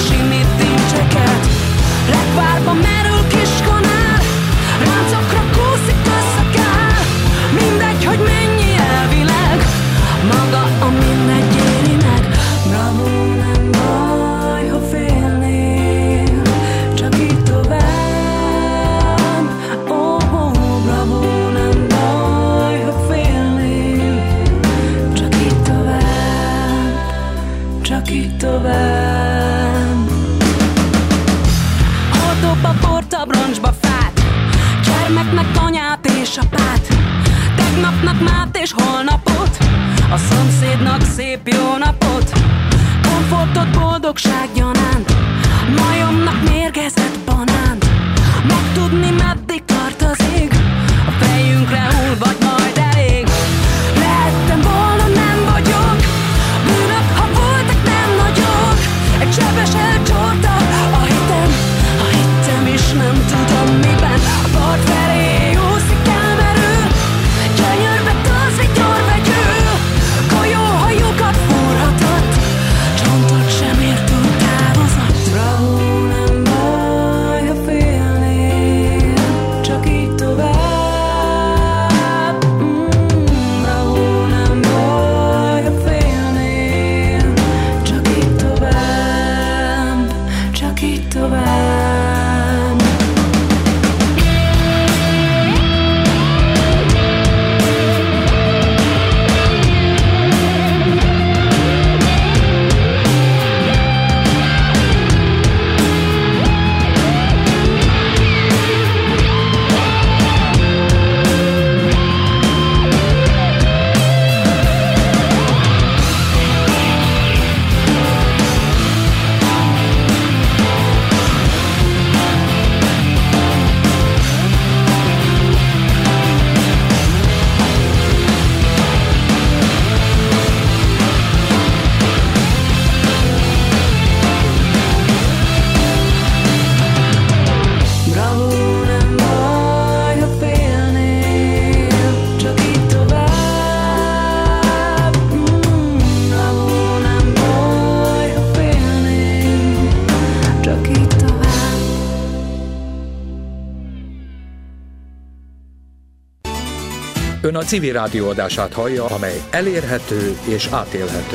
simít tincseket. Lekvárba merül kiskanál, ráncokra kúszik összekál. Mindegy, hogy mennyi elvileg, maga a mindegy éri meg. Bravo, nem baj, ha félnél, csak így tovább. Oh, bravo, nem baj, ha félnél, csak így tovább, csak így tovább. Hol dob a bort a broncsba fát, gyermeknek anyát és apát, tegnapnak mát és holnapot, a szomszédnak szép jó napot, komfortot, boldogság gyanánt, majomnak mérgezett banánt, megtudni meddig tart az ég, a fejünkre hull vagy majd elég. Lehettem volna, nem vagyok, bűnök, ha voltak, nem nagyok, egy sebes elcsorta a hittem is nem tudom miben, a part felé úszik elmerül, gyönyörbe tolsz vigyorvegyül, golyóhajukat forhatott, csontot sem ért túl távozott. Bravo, nem baj, ha félnél, csak így tovább. Bravo, nem baj, ha félnél, csak így tovább, csak így tovább. Ön a Civil Rádió adását hallja, amely elérhető és átélhető.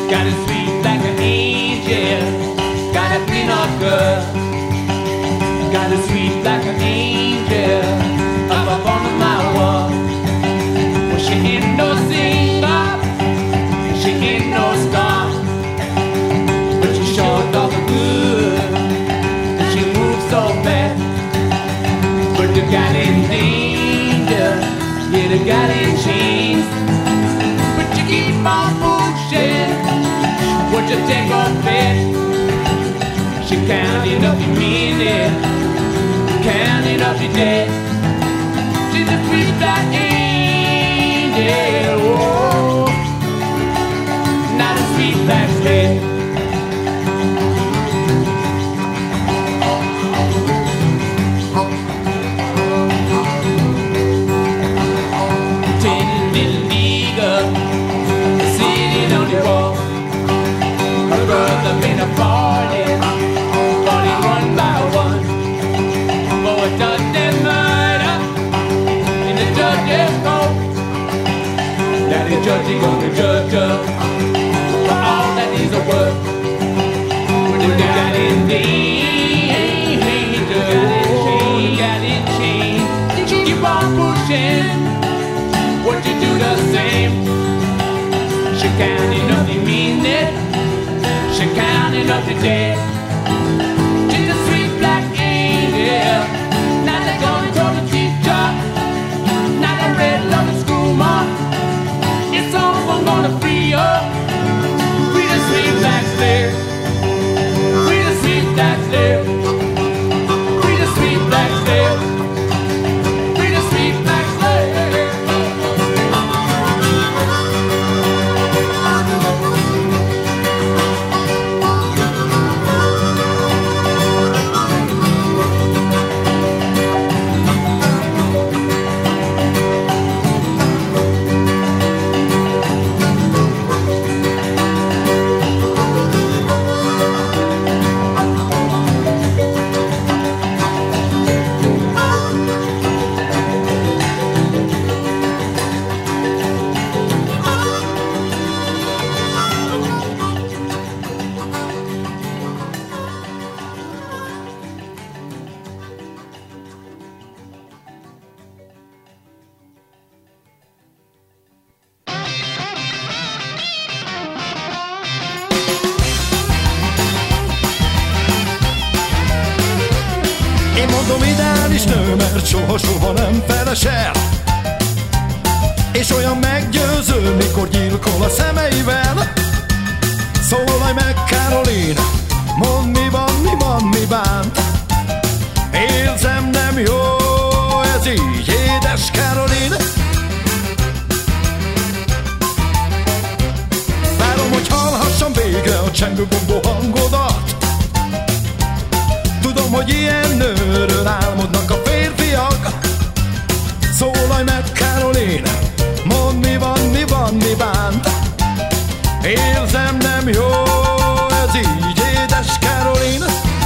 Got a sweet like an angel, got a peanut girl. Got a sweet like an angel up on my wall. Well, she ain't no singer, she ain't no star, but she sure does the good, and she moves so fast. But the gal in danger, yeah, the gal in chains. But you keep on pushing, what you take on bed. She counting up your minute, counting up your day. She's a sweet black angel, oh, not a sweet black slave. Ten little nigger sitting on the wall. Her brother made a party, falling one by one. For a Dutch murder in the judge's court. That the judge is gonna judge her for all that is a work. With the gal in danger, gal in chain. Keep on pushing, what you do the same. She counting up the minute, she counting up the day. She's a sweet black angel. Now they're gonna throw the teacher. Now the red loving school mom. It's someone gonna free her. Free the sweet black slave. Free the sweet black slave. Free the sweet black slave. Free the sweet black slave. Soha nem felesel, és olyan meggyőző, mikor gyilkol a szemeivel. Szólalj meg, Caroline, mondd mi van, mi bánt. Érzem, nem jó ez így, édes Caroline. Várom, hogy hallhassam végre a csengő gombó hangodat. Tudom, hogy ilyen nőről álmodnak a férfiak. Szólalj meg, Caroline, mondd mi van, mi bánt. Érzem, nem jó ez így, édes Caroline.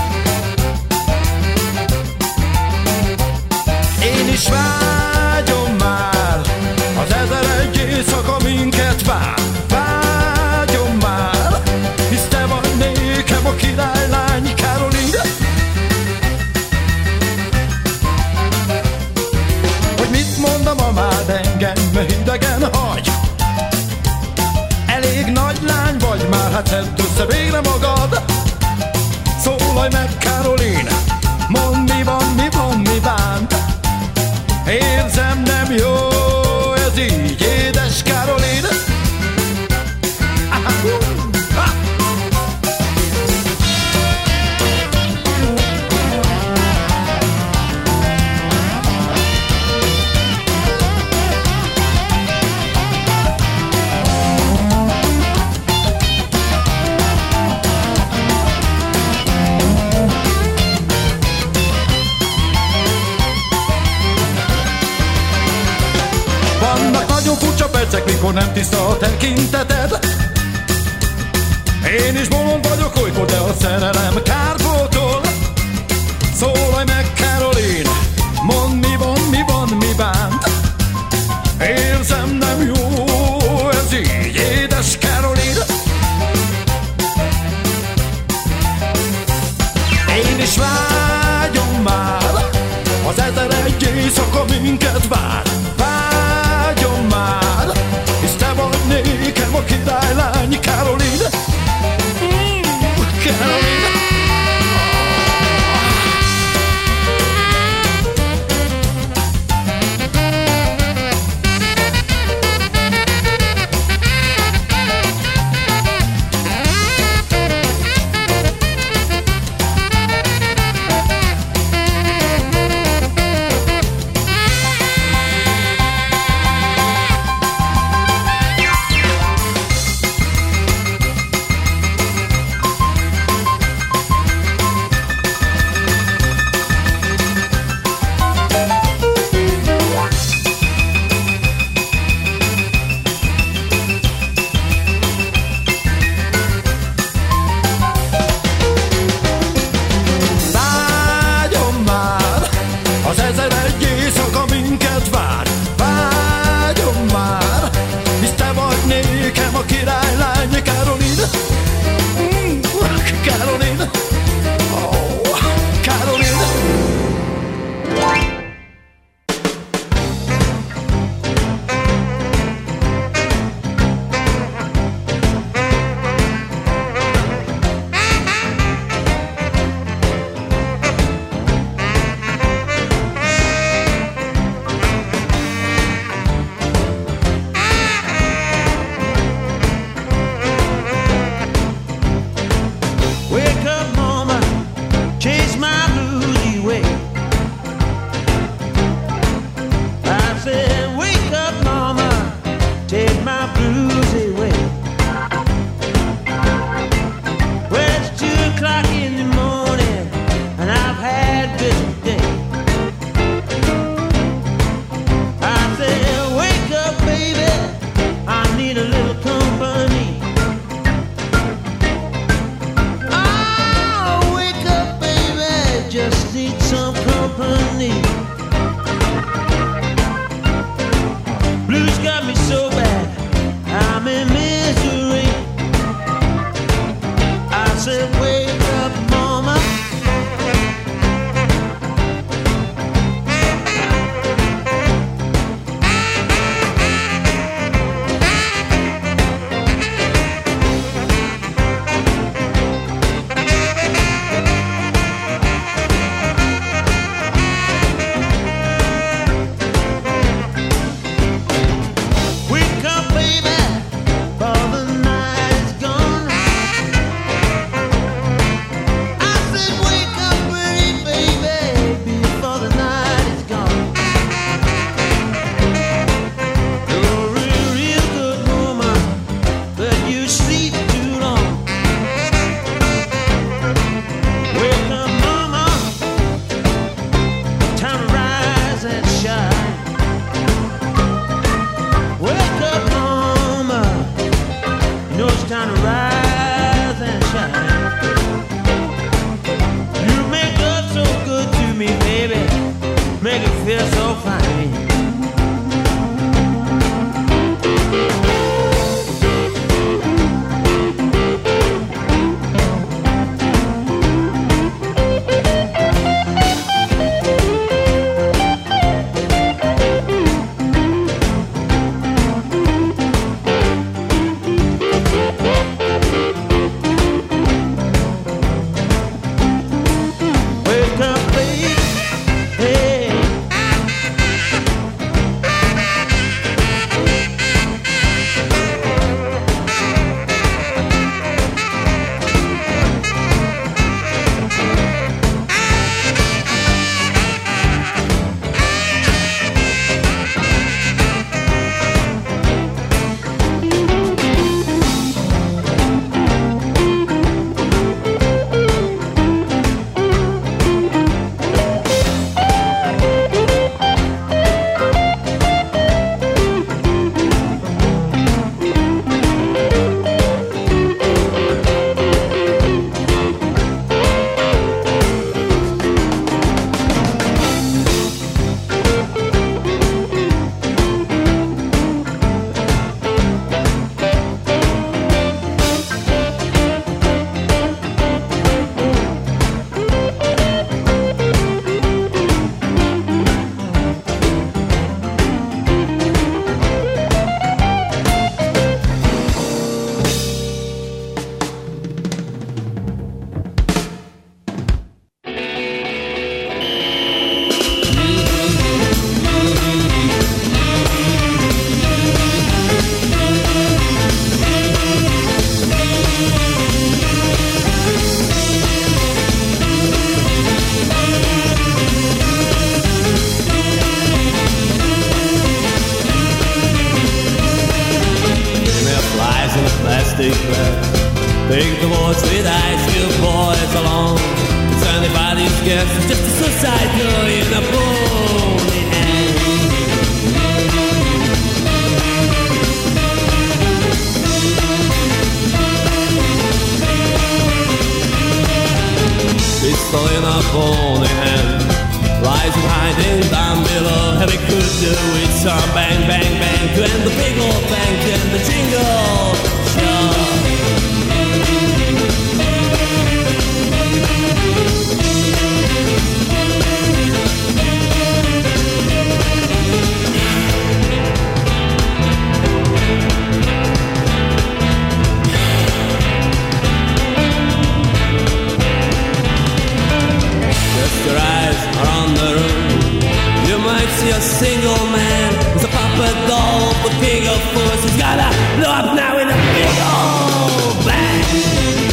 Én is vágyom már, az 1001 éjszaka minket vár. Vágyom már, hisz te vagy nékem a királylány, Caroline. Hogy mit mondom a mád, engem hidegen hagy. Elég nagy lány vagy már, hát szedd össze végre magad. Szólalj meg, Caroline, mondd mi van, mi bánt. Érzem, nem jó ez így, édes Caroline. Mikor nem tiszta a tekinteted. Én is bolond vagyok olykor, de a szerelem kárpótol. Szólalj meg, Caroline, mondd mi van, mi bánt. Érzem, nem jó ez így, édes Caroline. my blues away. Well, it's 2 o'clock in the morning, and I've had a busy day. I said, wake up, baby, I need a little company. Oh, wake up, baby, just need some company. Blues got me so bad, I'm in misery. I said, wake up, mama. Wake up, baby, for the night is gone. I said, wake up, pretty baby, before the night is gone. You're a real good woman, but you sleep too long. Wake up, mama, time to rise and shine. Wake up, mama, you know it's time to rise and shine. You make love so good to me, baby, make it feel so fine. Wake up, baby, hey. plastic bag. Take the boys with ice cube boys along. It's anybody's guess, it's just a suicide girl in a pony hand. Pistol in a pony hand, lies hiding down below. Heavy could do with some bang, bang, bang to end the big old bank and the jingle show. Your eyes are on the room. You might see a single man with a puppet doll with bigger force. He's gotta blow up now in a big old bang.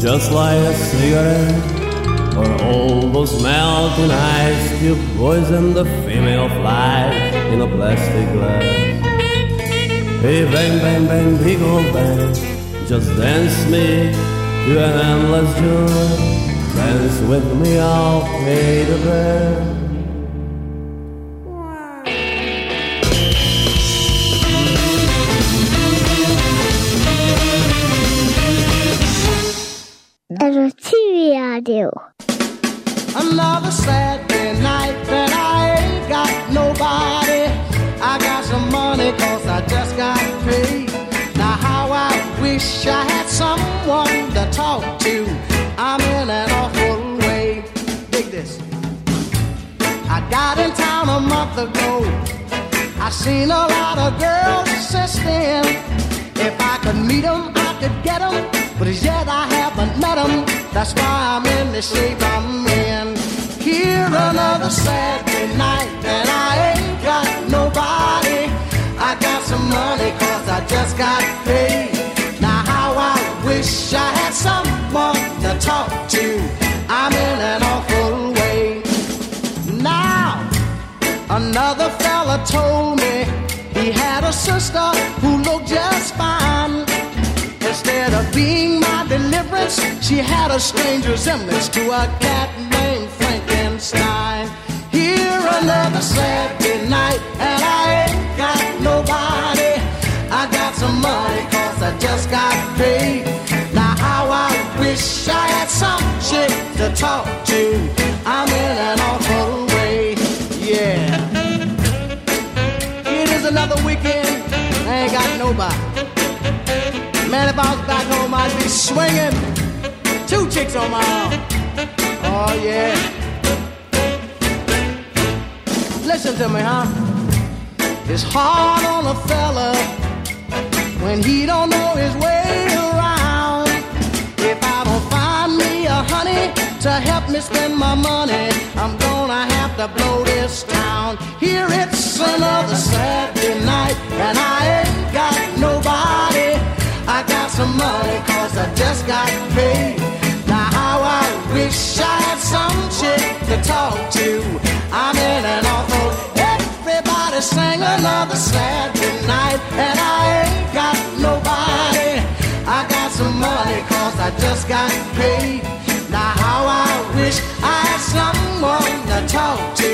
just like a cigarette, or all those melting ice cube poison the female flies in a plastic glass. Hey, bang, bang, bang, big old bang, just dance me to an endless joy. Dance with me, I'll pay the bill. TV Radio. Another Saturday night that I ain't got nobody. I got some money 'cause I just got paid. Now how I wish I had someone to talk to. I'm in an awful way. Dig this. I got in town a month ago. I seen a lot of girls since then. If I could meet them, I could get them. But as yet I haven't met them. That's why I'm in the shape I'm in. Here another Saturday night and I ain't got nobody. I got some money 'cause I just got paid. Now how I wish I had someone to talk to. I'm in an awful way. Now another fella told me he had a sister who looked just fine. Instead of being my deliverance, she had a strange resemblance to a cat named Frankenstein. Here another Saturday night and I ain't got nobody. I got some money 'cause I just got paid. Now how I wish I had some chick to talk to. I'm in an awful way, yeah. It is another weekend, I ain't got nobody. Man, if I was back home, I'd be swinging 2 chicks on my arm. Oh, yeah. Listen to me, huh? It's hard on a fella when he don't know his way around. If I don't find me a honey to help me spend my money, I'm gonna have to blow this town. Here it's another Saturday night and I ain't got nobody. I got some money 'cause I just got paid. Now how I wish I had some chick to talk to. I'm in an awful. Everybody sang another Saturday night and I ain't got nobody. I got some money 'cause I just got paid. Now how I wish I had someone to talk to.